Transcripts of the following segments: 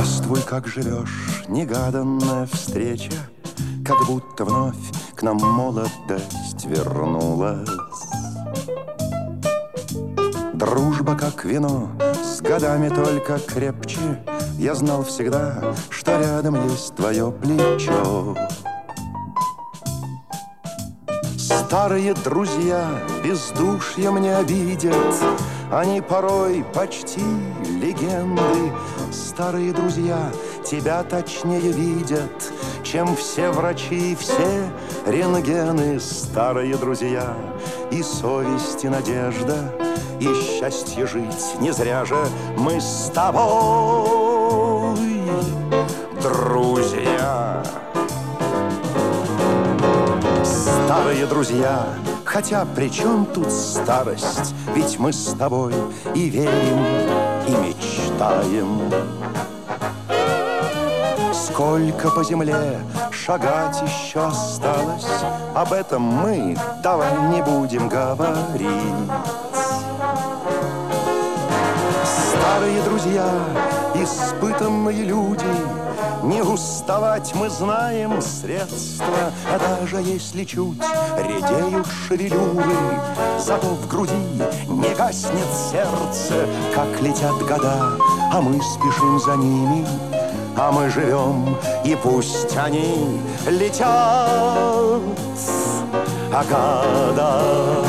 Здравствуй, как живешь, негаданная встреча, как будто вновь к нам молодость вернулась. Дружба, как вино, с годами только крепче. Я знал всегда, что рядом есть твое плечо. Старые друзья бездушьем не обидят, они порой почти легенды. Старые друзья тебя точнее видят, чем все врачи и все рентгены. Старые друзья и совесть, и надежда, и счастье жить. Не зря же мы с тобой друзья. Старые друзья, хотя при чем тут старость? Ведь мы с тобой и верим, и мечтаем. Сколько по земле шагать еще осталось, об этом мы давай не будем говорить. Старые друзья, испытанные люди, не уставать мы знаем средства. А даже если чуть редеют шевелюры, зато в груди не гаснет сердце. Как летят года, а мы спешим за ними, а мы живем, и пусть они летят, а года...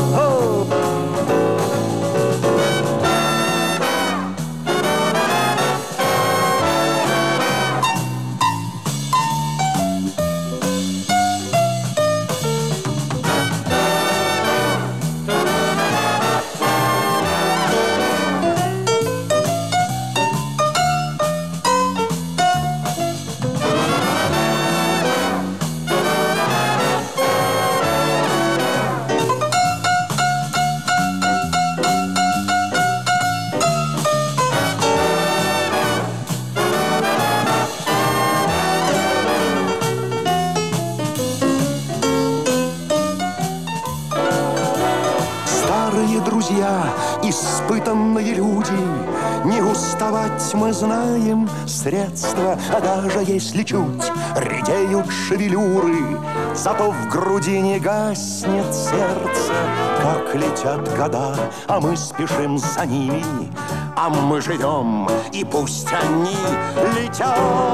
Старые друзья, испытанные люди, не уставать мы знаем средства. А даже если чуть редеют шевелюры, зато в груди не гаснет сердце. Как летят года, а мы спешим за ними, а мы живем, и пусть они летят,